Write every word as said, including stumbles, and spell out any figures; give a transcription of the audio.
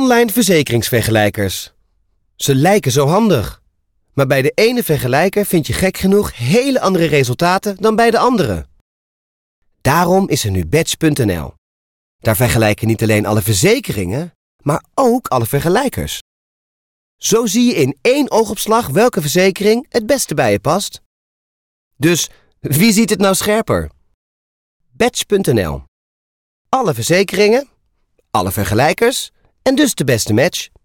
Online verzekeringsvergelijkers. Ze lijken zo handig. Maar bij de ene vergelijker vind je gek genoeg hele andere resultaten dan bij de andere. Daarom is er nu Badge punt n l. Daar vergelijken niet alleen alle verzekeringen, maar ook alle vergelijkers. Zo zie je in één oogopslag welke verzekering het beste bij je past. Dus wie ziet het nou scherper? Badge punt n l. Alle verzekeringen, alle vergelijkers en dus de beste match.